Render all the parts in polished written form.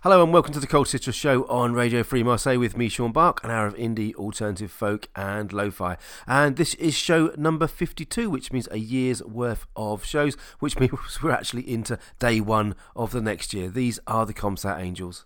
Hello and welcome to the Cold Citrus Show on Radio Free Marseille with me, Sean Bark, an hour of indie, alternative folk and lo-fi. And this is show number 52, which means a year's worth of shows, which means we're actually into day one of the next year. These are the Comsat Angels.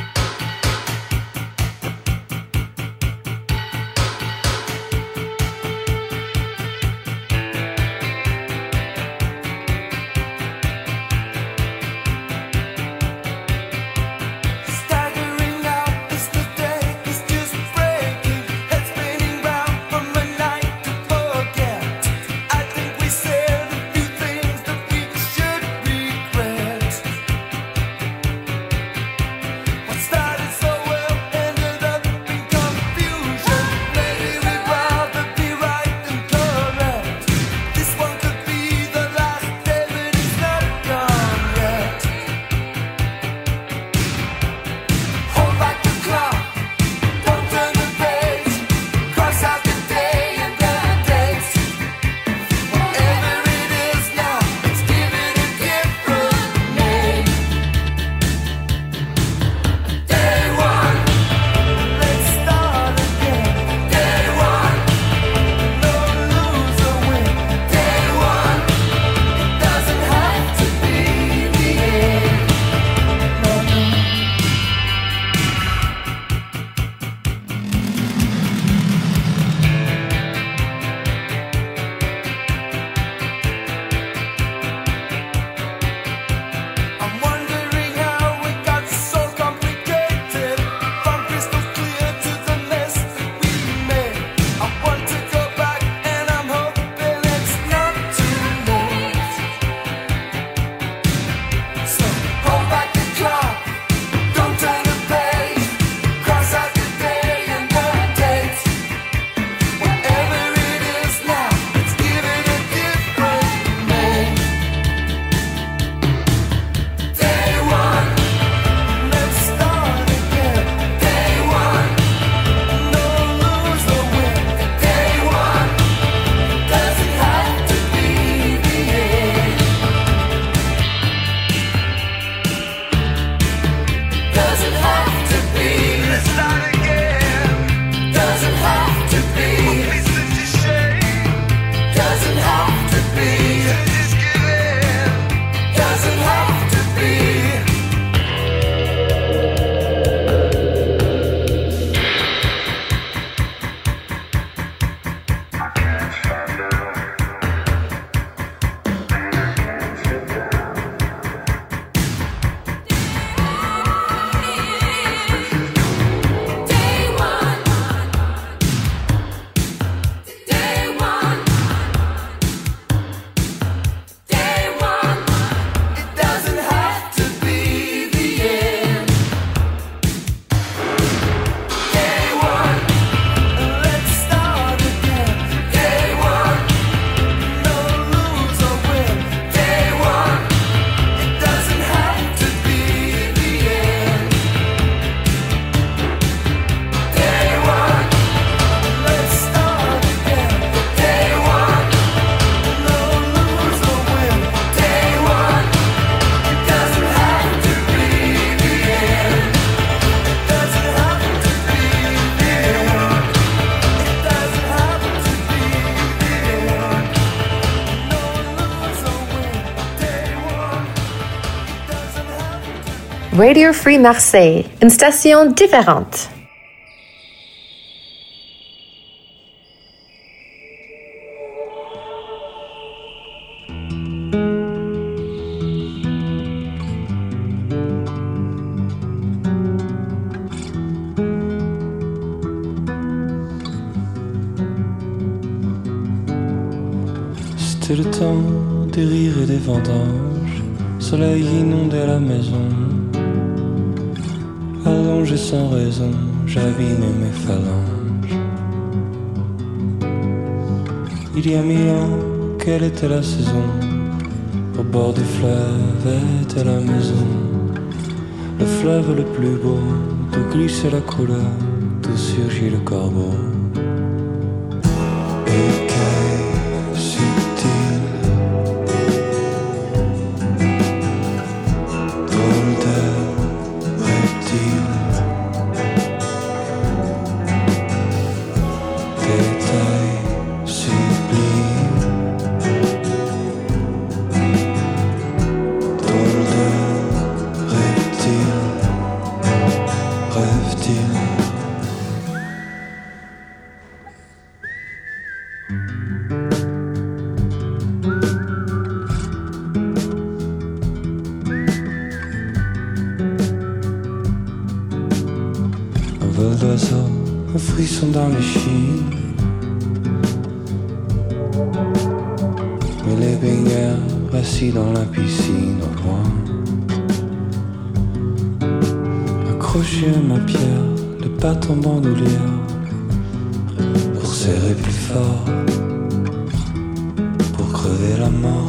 Radio Free Marseille, une station différente. C'était le temps des rires et des vendanges, soleil inondait la maison. Allongé sans raison, j'abîmais mes phalanges. Il y a 1000 ans, quelle était la saison? Au bord du fleuve était la maison. Le fleuve le plus beau, d'où glissait la couleur, d'où surgit le corbeau. Et quel subtil drôle de vol d'oiseaux, un frisson dans les chines. Mais les baigneurs assis dans la piscine au loin, accroché à ma pierre, les pattes en bandoulière, pour serrer plus fort, pour crever la mort.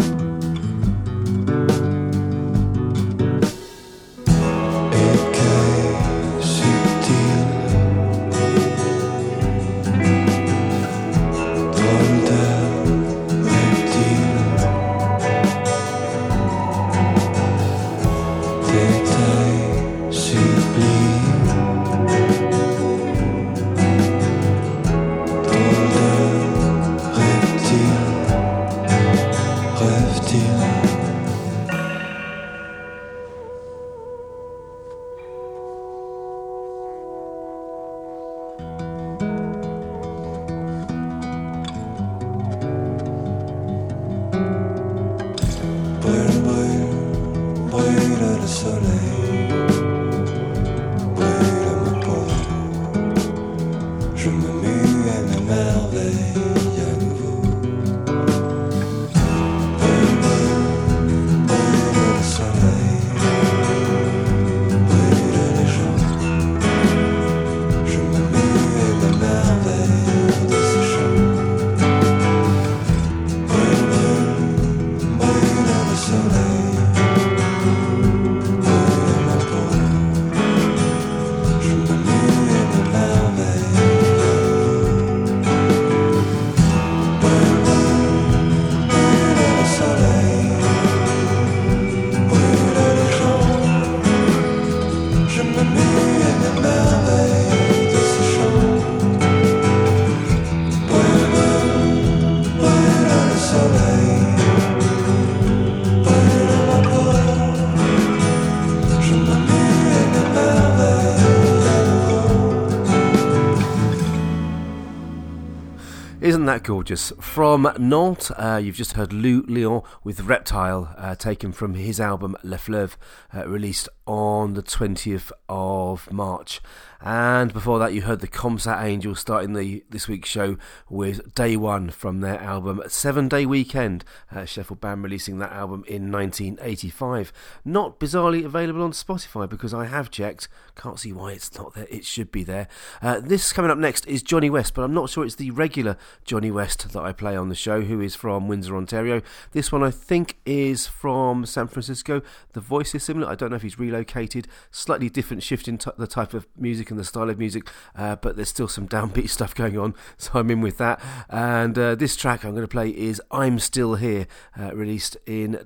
Isn't that gorgeous? From Nantes, you've just heard Lou Leon with Reptile, taken from his album Le Fleuve, released on the 20th of March. And before that, you heard the Comsat Angels starting this week's show with Day One from their album 7 Day Weekend. Sheffield band releasing that album in 1985. Not bizarrely available on Spotify because I have checked. Can't see why it's not there. It should be there. This coming up next is Johnny West, but I'm not sure it's the regular Johnny West that I play on the show, who is from Windsor, Ontario. This one I think is from San Francisco. The voice is similar. I don't know if he's relocated. Slightly different shift in the type of music and the style of music, but there's still some downbeat stuff going on, so I'm in with that. And this track I'm going to play is I'm Still Here, released in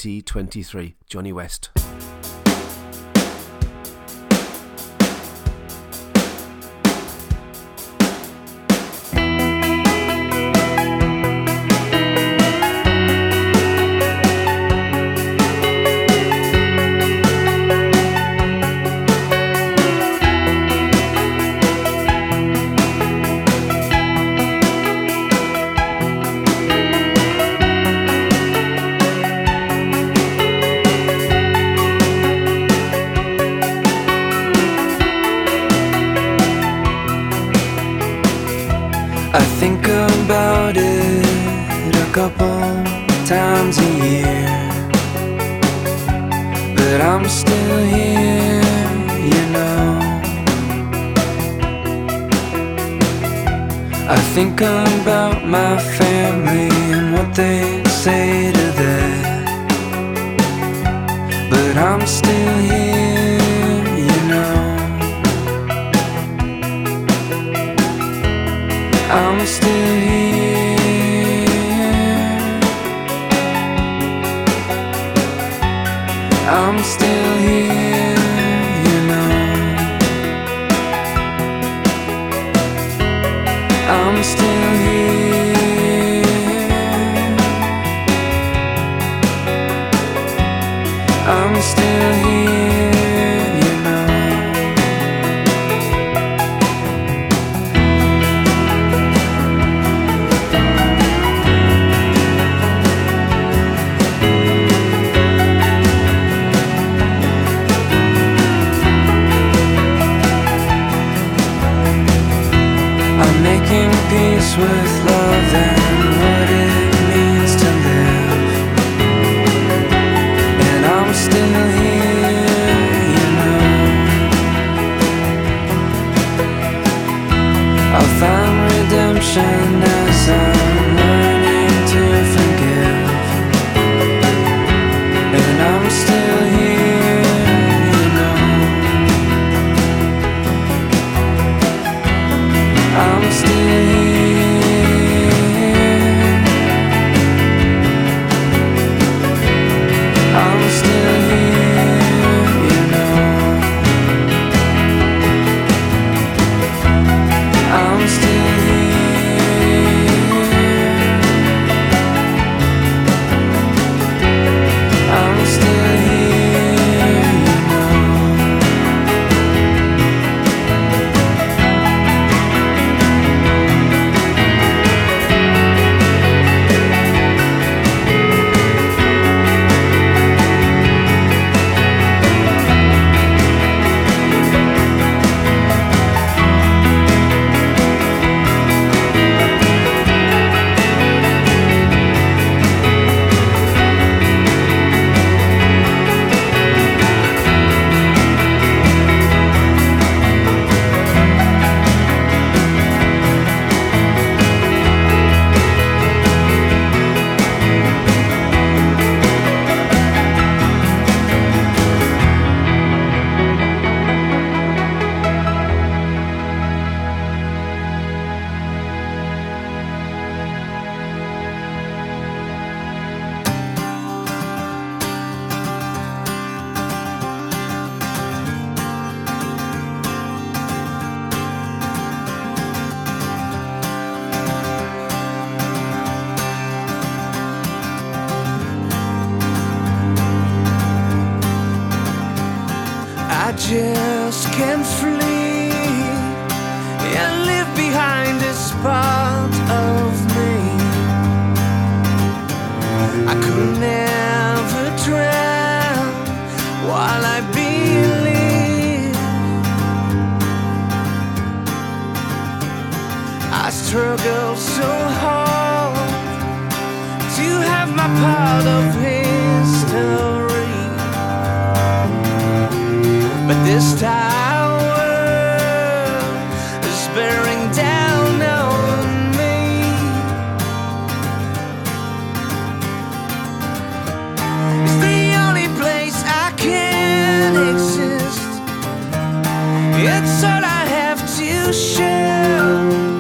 2023. Johnny West. I think about it a couple times a year, but I'm still here, you know. I think about my family and what they say to that, but I'm still here, you know. I'm still here. I'm still here, you know. I'm still here. I'm still here, you know. peace with love and what it means to live. And I'm still here, you know. I'll find redemption as I'm learning to forgive. And I'm still here, you know. I'm still here. I'm still here, you know. I'm still here. I'm still here, you know. I just can't flee and leave behind this part of me. I could never drown while I believe. I struggle so hard to have my part of history. But this tower is bearing down on me. It's the only place I can exist. It's all I have to show.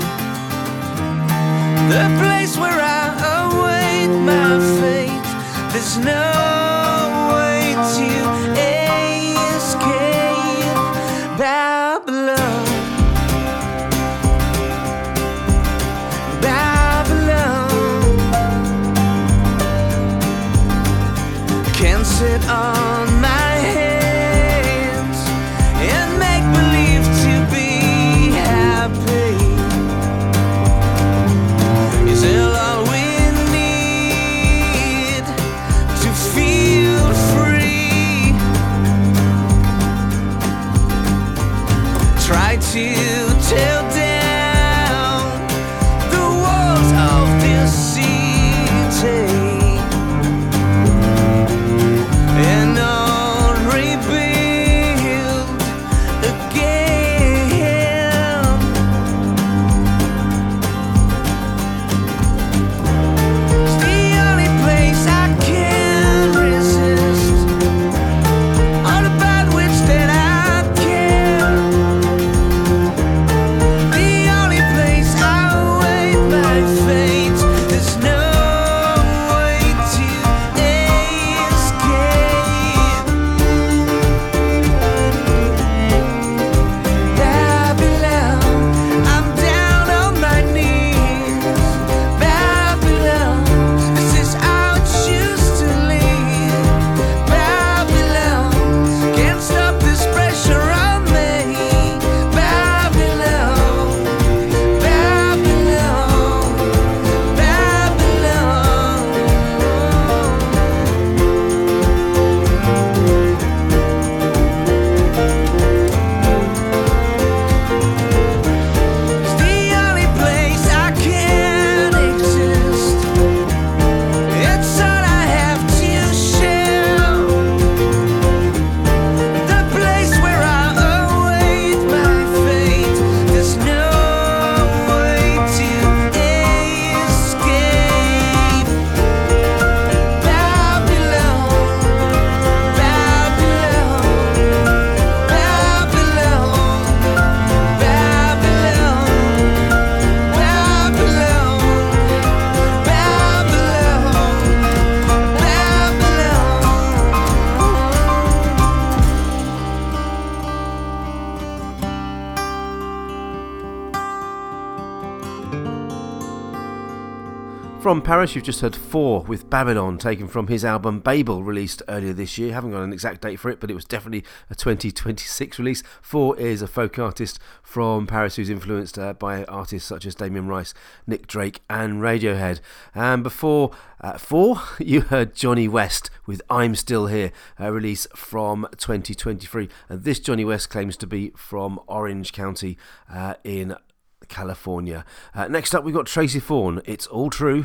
The place where I await my fate. There's no way to escape From Paris, you've just heard Four with Babylon, taken from his album Babel, released earlier this year. Haven't got an exact date for it, but it was definitely a 2026 release. Four is a folk artist from Paris who's influenced by artists such as Damien Rice, Nick Drake and Radiohead. And before Four, you heard Johnny West with I'm Still Here, a release from 2023. And this Johnny West claims to be from Orange County in California. Next up, we've got Tracy Fawn. It's All True.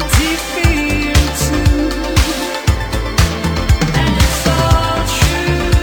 True.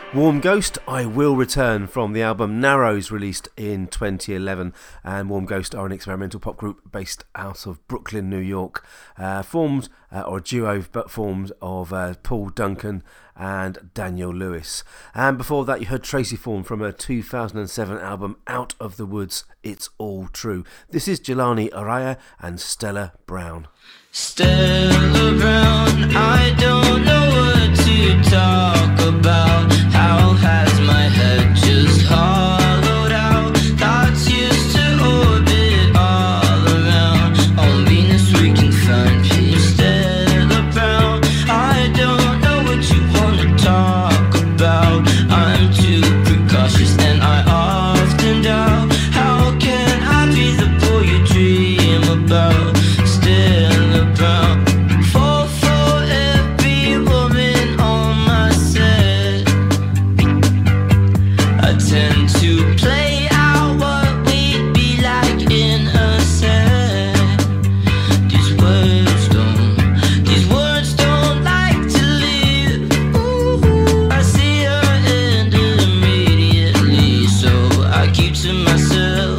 Warm Ghost, I Will Return, from the album Narrows, released in 2011. And Warm Ghost are an experimental pop group based out of Brooklyn, New York, formed, or a duo, but formed of Paul Duncan and Daniel Lewis. And before that, you heard Tracy Thorn from her 2007 album Out of the Woods, It's All True. This is Jelani Araya and Stella Brown. Stella Brown, I don't know what to talk about. How has my head just hollowed out? Thoughts used to orbit all around. On Venus we can find peace. Stella Brown, I don't know what you wanna talk about. I'm too precautious and I often doubt. How can I be the boy you dream about? Stella Brown, fall for every woman on my set. I tend to play out what we'd be like in a set. These words don't like to live. Ooh, I see her end immediately, so I keep to myself.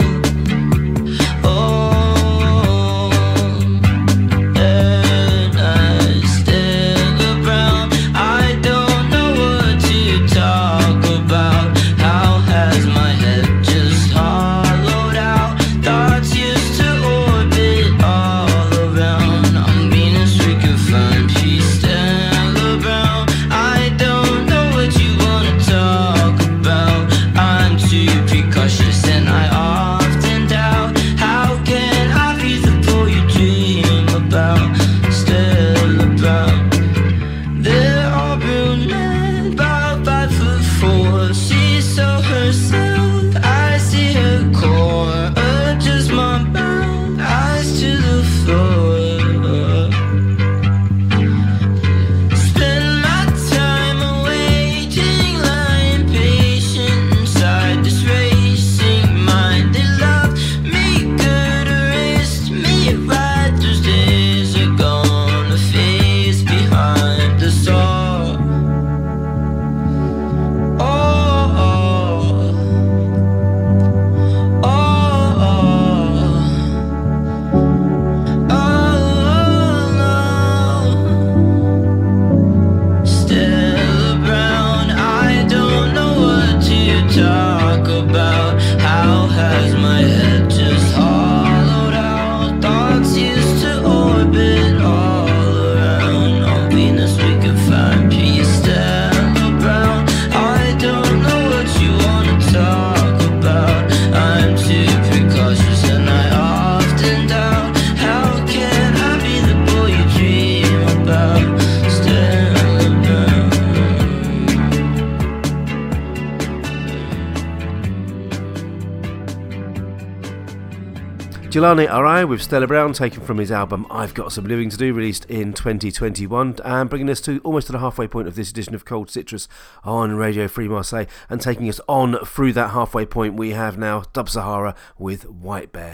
Jelani Araya with Stella Brown, taken from his album I've Got Some Living to Do, released in 2021, and bringing us to almost to the halfway point of this edition of Cold Citrus on Radio Free Marseille, and taking us on through that halfway point we have now Dub Sahara with White Bear.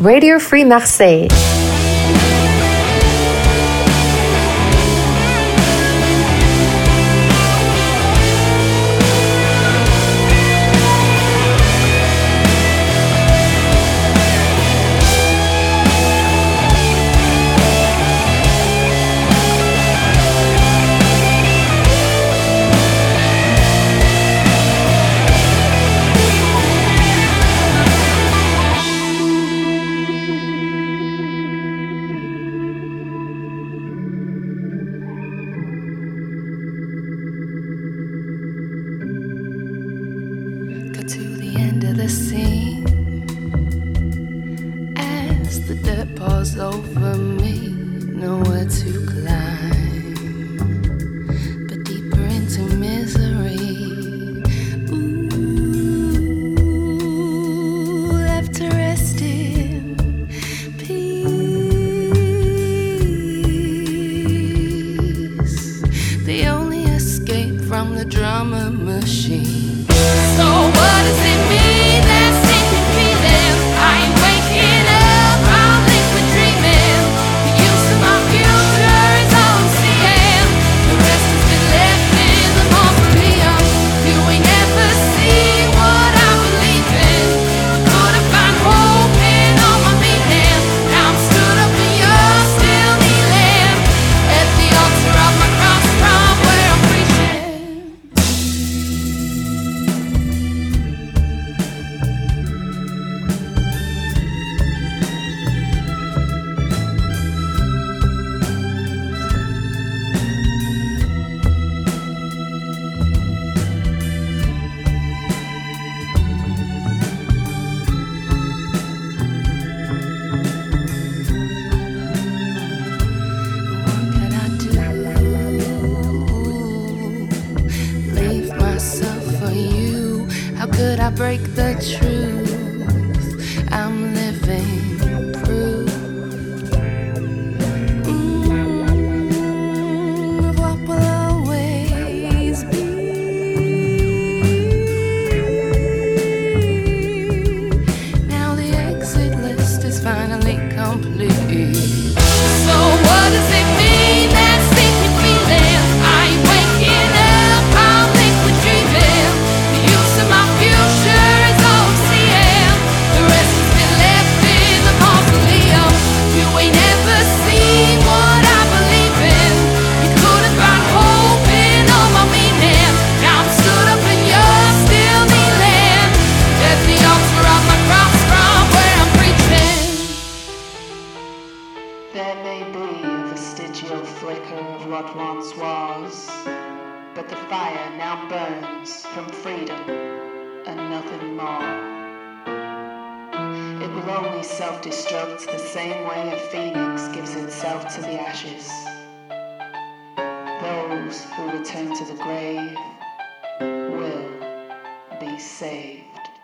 Radio Free Marseille. Over me, nowhere to climb, but deeper into misery. Ooh, left to rest in peace. The only escape from the drama machine. So what does it mean? That sinking feeling. I ain't waking up. Break the truth I'm living through. Of what will always be. Now the exit list is finally complete. So what does it mean, that sinking feeling? I ain't waking up, I'm liquid dreaming. The use of my future. What once was, but the fire now burns from freedom and nothing more. It will only self-destruct the same way a phoenix gives itself to the ashes. Those who return to the grave will be saved.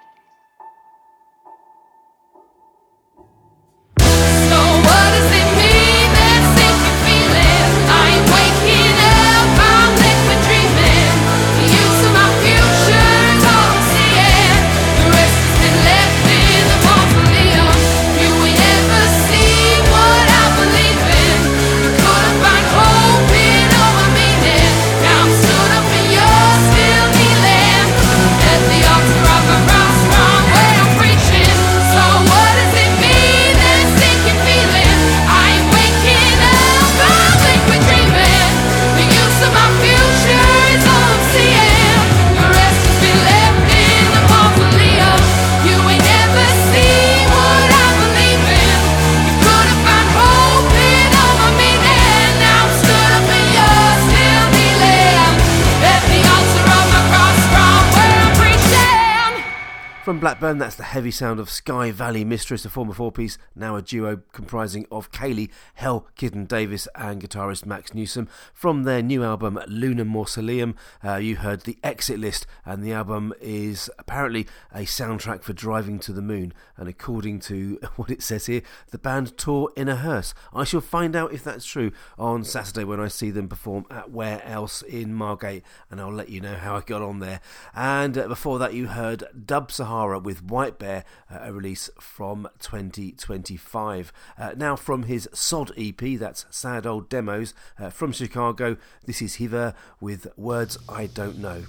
From Blackburn, that's the heavy sound of Sky Valley Mistress, a former four-piece, now a duo comprising of Kaylee Hell Kitten Davis and guitarist Max Newsom. From their new album Lunar Mausoleum, you heard The Exit List, and the album is apparently a soundtrack for driving to the moon, and according to what it says here, the band tour in a hearse. I shall find out if that's true on Saturday when I see them perform at Where Else in Margate, and I'll let you know how I got on there. And before that you heard Dub Sahara Zahara with White Bear, a release from 2025. Now from his Sod EP, that's Sad Old Demos, from Chicago, this is Hiver with Words I Don't Know.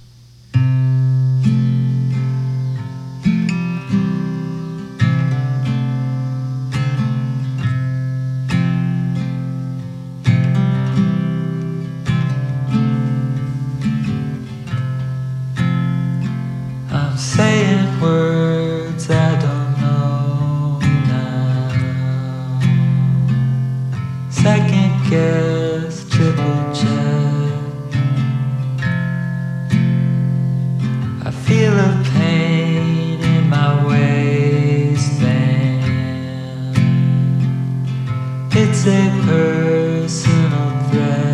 Saying words I don't know now. Second guess, triple check. I feel a pain in my waistband. It's a personal threat.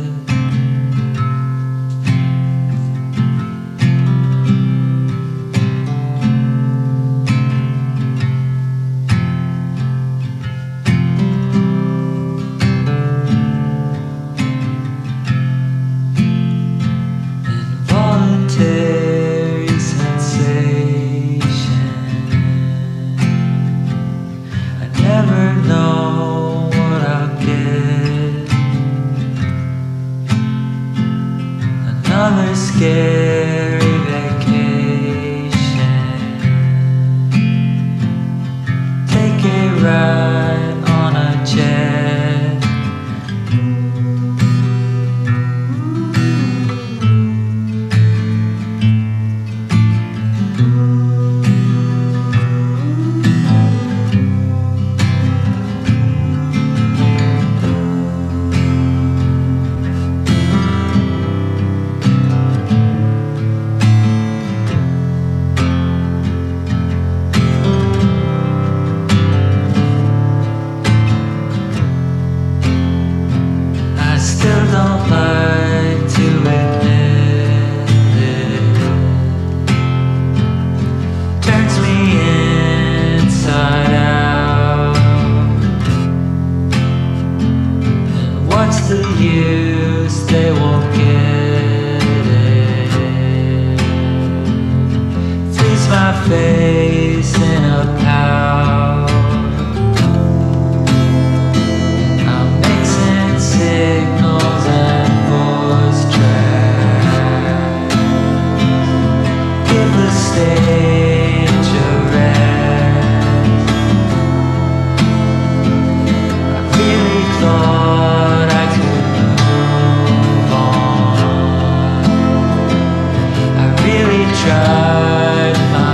Scary vacation. Take a ride on a jet. Face in a pout. I'm mixing signals and voice tracks. Give the stage a rest. I really thought I could move on. I really tried my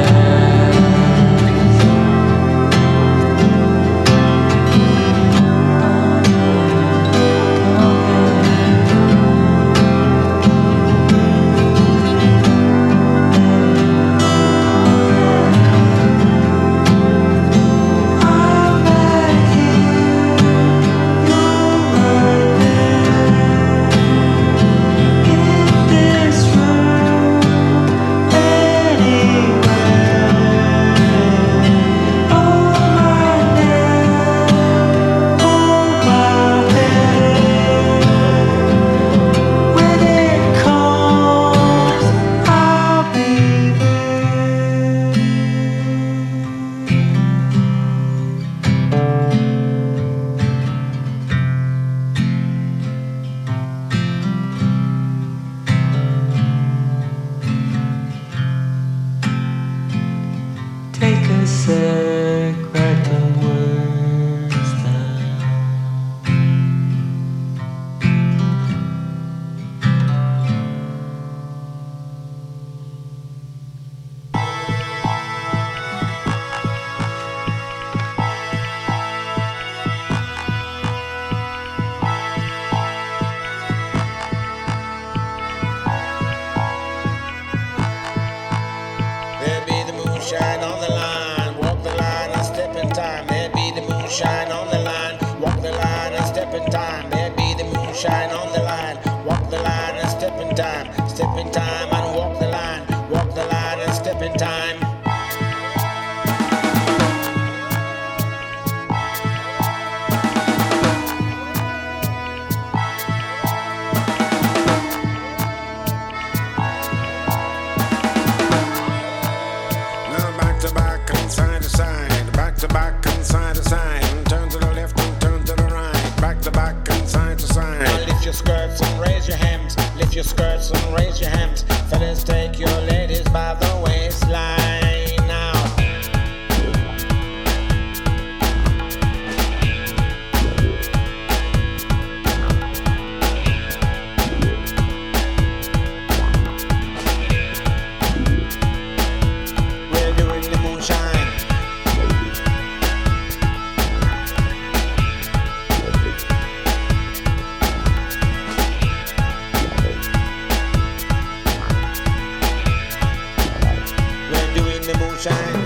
Shine on the line, walk the line and step in time. There be the moonshine on the line, walk the line and step in time and walk the line and step in time. to back and side to side. Now lift your skirts and raise your hems. Lift your skirts and raise your hems. Fellas, take your ladies by the waistline now. We're doing the moonshine. We're doing the moonshine.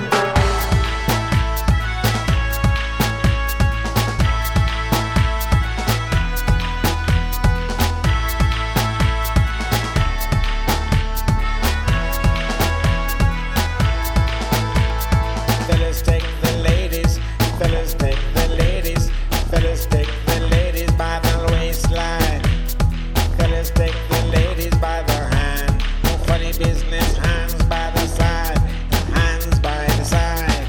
Fellas take the ladies, fellas take the ladies, fellas take the ladies by the waistline. Fellas take the ladies by the hand. No funny business, hands by the side, hands by the side.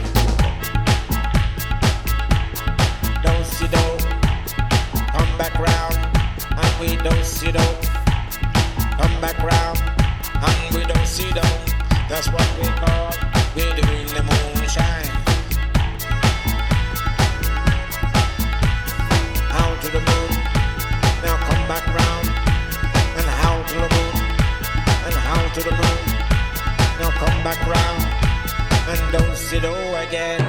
Don't see dope, come back round, and we don't see dope. Come back round, and we don't see dope. That's what we call, we're doing the moonshine. Out to the moon, now come back round, and how to the moon, and how to the moon, now come back round, and don't sit over again.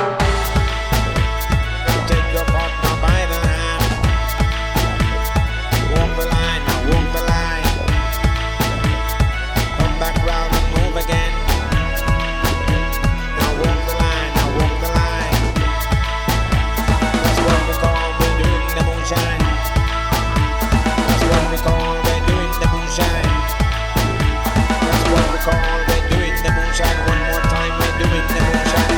Now take your partner by the hand, walk the line, now walk the line, come back round and move again. Now walk the line, now walk the line. That's what we call we're doing the moonshine. That's what we call we're doing the moonshine. That's what we call we're doing the moonshine. One more time, we're doing the moonshine.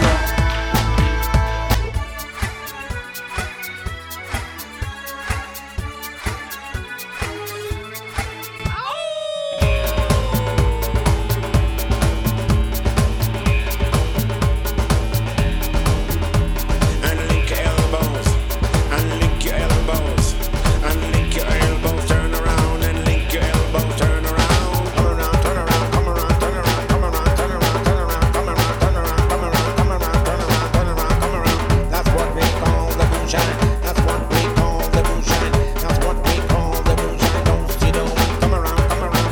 And link your elbows, and link your elbows, and link your elbows, turn around and link your elbows, turn around. Come around, turn around, come around, turn around, come around, turn around, turn around, come around, turn around, come around, come around, turn around, turn around, come around. That's what we call the moonshine. That's what we call the moonshine. That's what we call the moonshine. Don't see don't come around, come around.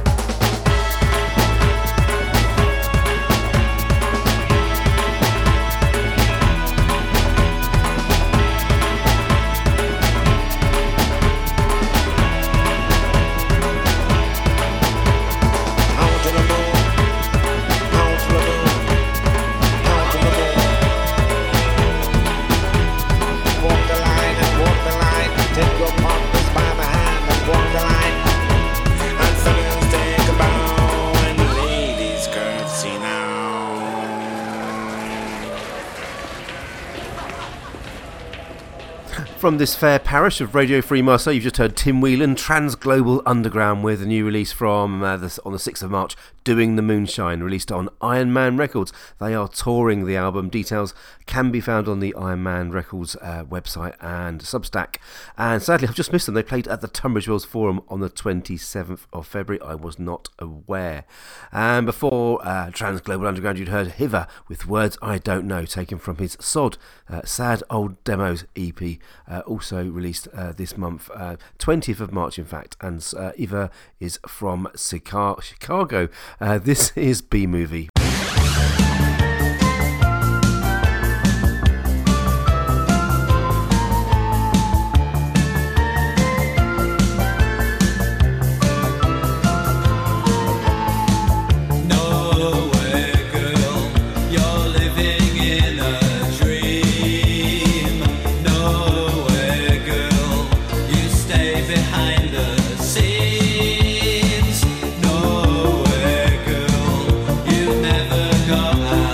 Out to the moon, out to the moon, out to the moon. Walk the line and walk the line. Take your partners by the hand and walk the line. And fellas take a bow and the ladies curtsy now. From this fair parish of Radio Free Marseille, you've just heard Tim Whelan, Transglobal Underground, with a new release from on the 6th of March, Doing the Moonshine, released on Iron Man Records. They are touring the album. Details can be found on the Iron Man Records website and Substack. And sadly, I've just missed them. They played at the Tunbridge Wells Forum on the 27th of February. I was not aware. And before Transglobal Underground, you'd heard Hiver with Words I Don't Know, taken from his Sod, Sad Old Demos EP, also released this month, 20th of March in fact. And Hiver is from Chicago. This is B-Movie. Behind the scenes, nowhere, girl. You never got out.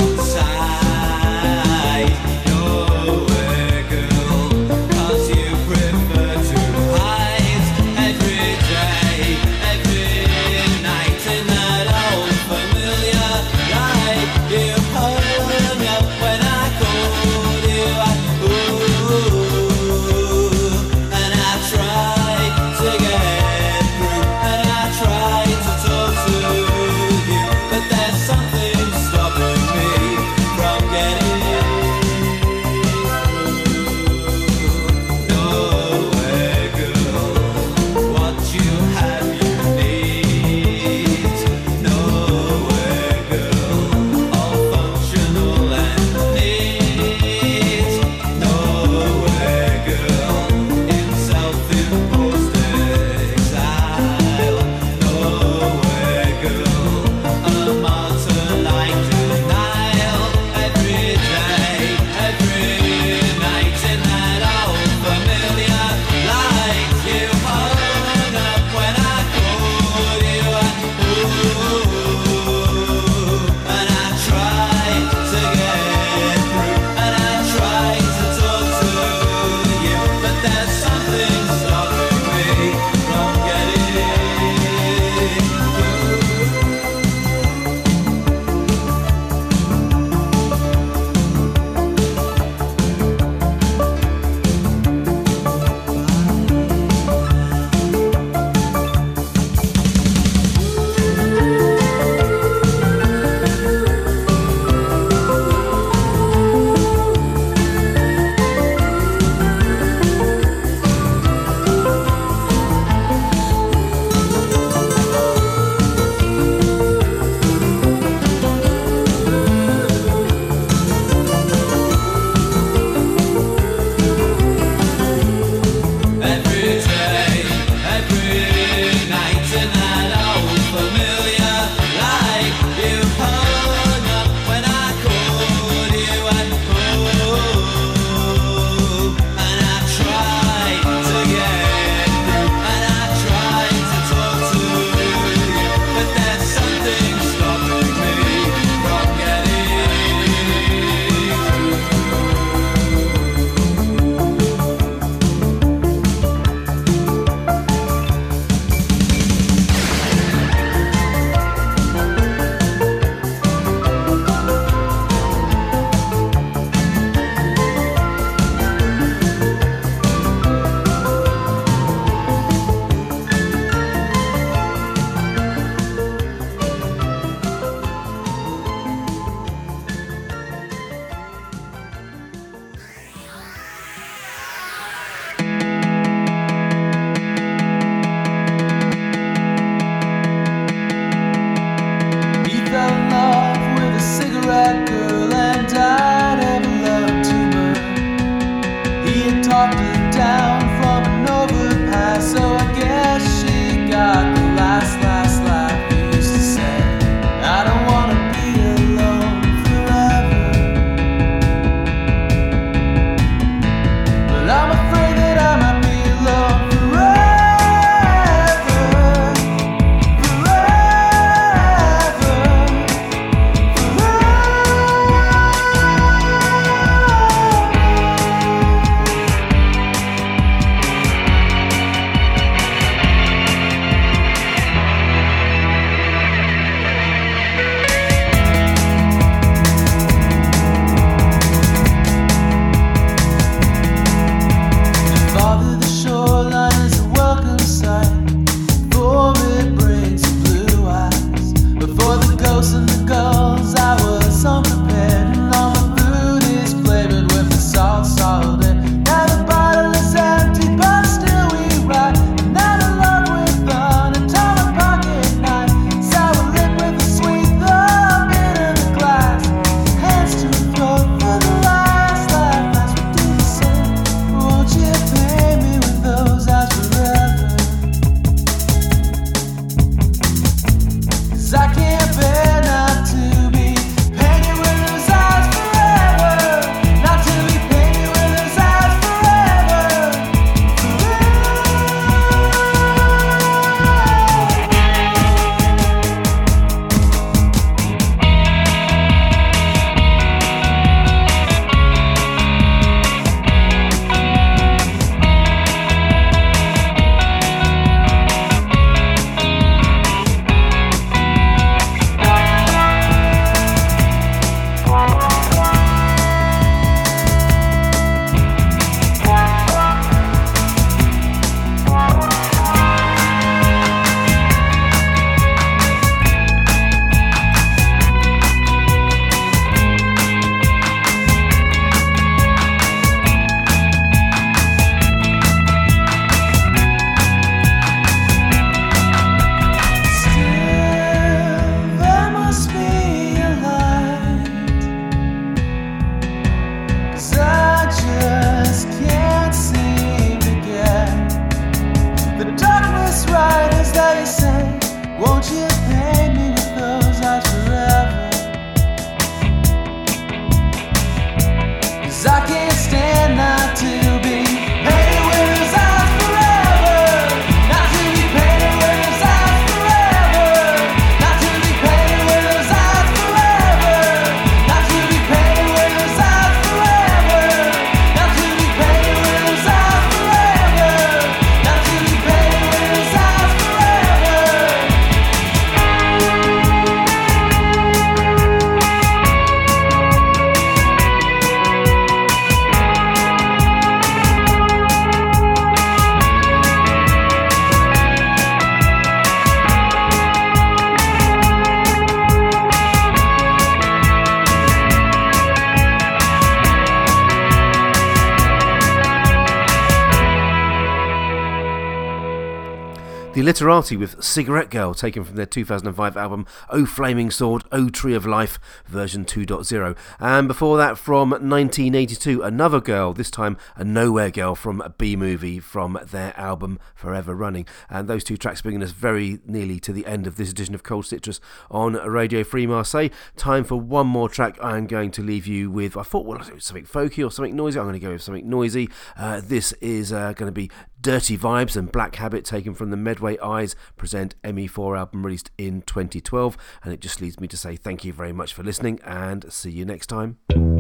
The Illiterati with Cigarette Girl, taken from their 2005 album Oh Flaming Sword, Oh Tree of Life, version 2.0. And before that, from 1982, Another Girl, this time a Nowhere Girl from B-Movie, from their album Forever Running. And those two tracks bringing us very nearly to the end of this edition of Cold Citrus on Radio Free Marseille. Time for one more track. I am going to leave you with, I thought, well, something folky or something noisy. I'm going to go with something noisy. This is going to be Dirty Vibes and Black Habit, taken from the Medway Eyes Present ME4 album released in 2012. And it just leaves me to say thank you very much for listening and see you next time.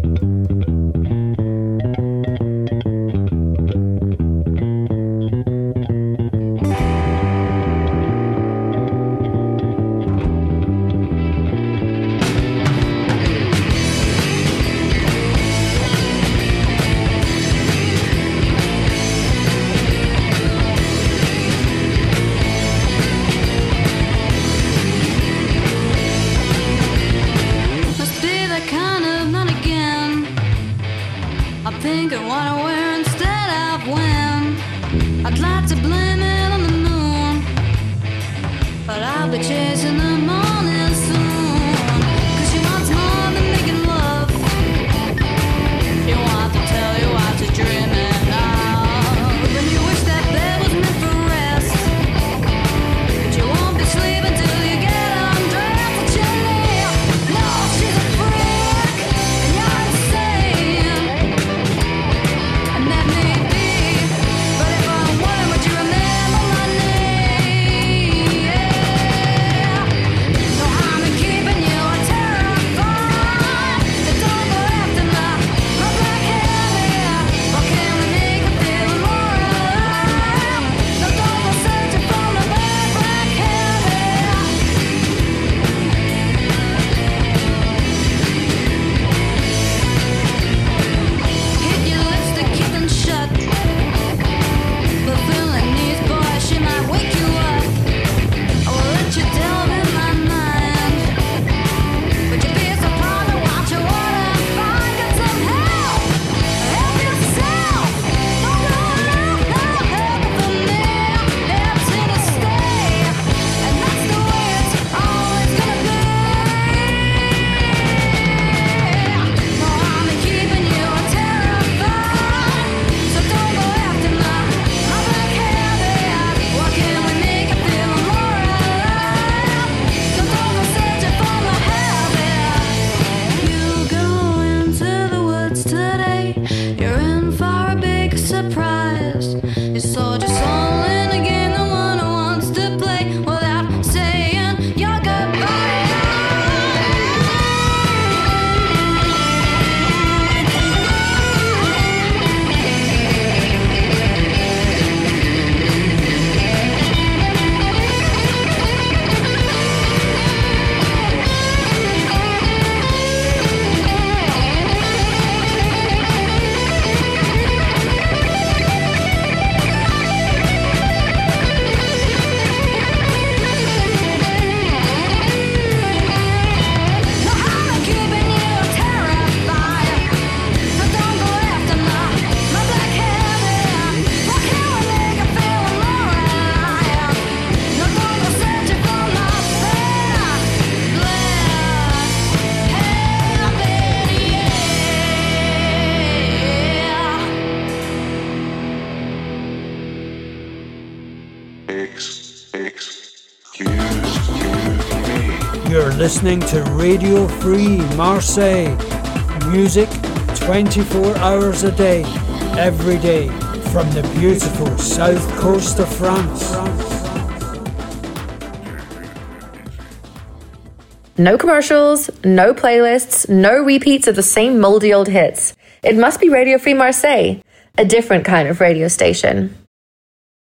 You're listening to Radio Free Marseille. Music 24 hours a day, every day, from the beautiful south coast of France. No commercials, no playlists, no repeats of the same mouldy old hits. It must be Radio Free Marseille, a different kind of radio station.